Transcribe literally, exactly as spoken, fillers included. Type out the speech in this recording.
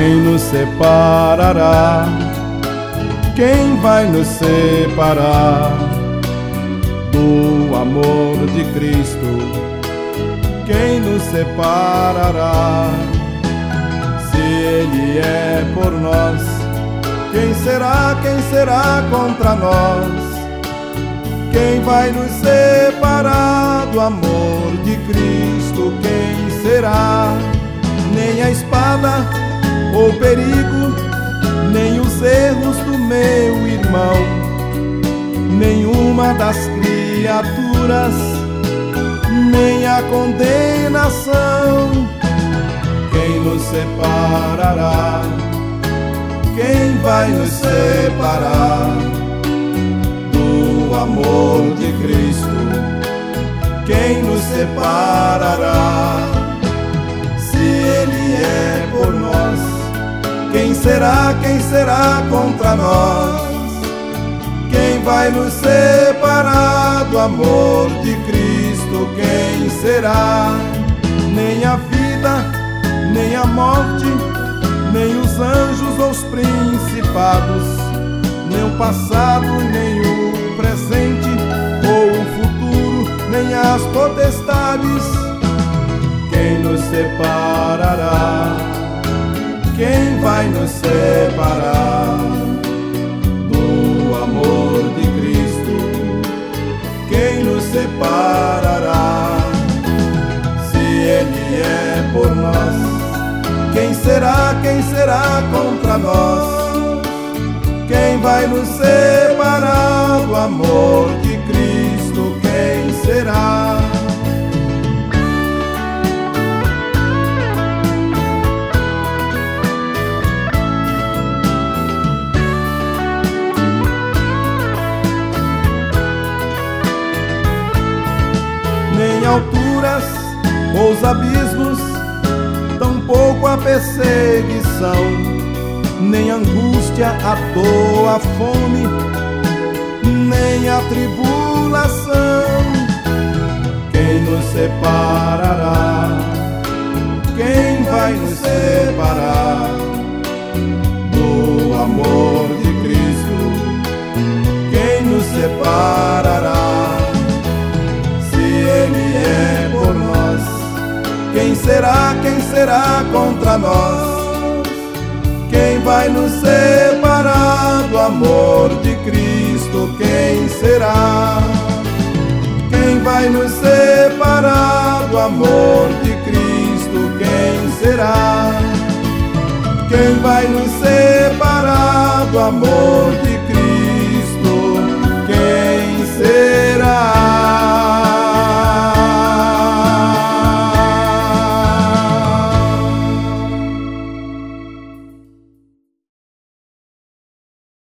Quem nos separará? Quem vai nos separar do amor de Cristo? Quem nos separará? Se Ele é por nós, quem será, quem será contra nós? Quem vai nos separar do amor de Cristo? Quem será? Nem a espada ou perigo, nem os erros do meu irmão, nenhuma das criaturas, nem a condenação. Quem nos separará? Quem vai nos separar do amor de Cristo? Quem nos separará? Se Ele é por nós, quem será, quem será contra nós? Quem vai nos separar do amor de Cristo? Quem será? Nem a vida, nem a morte, nem os anjos ou os principados, nem o passado, nem o presente ou o futuro, nem as potestades. Quem nos separará? Quem vai nos separar do amor de Cristo? Quem nos separará? Se Ele é por nós, quem será, quem será contra nós? Quem vai nos separar do amor de Cristo? Quem será? Nem alturas ou os abismos, tampouco a perseguição, nem angústia, a dor, a fome, nem a tribulação. Quem nos separará? Quem vai nos separar do amor de Cristo? Quem nos separará? Ele é por nós, quem será, quem será contra nós? Quem vai nos separar do amor de Cristo? Quem será? Quem vai nos separar do amor de Cristo? Quem será? Quem vai nos separar do amor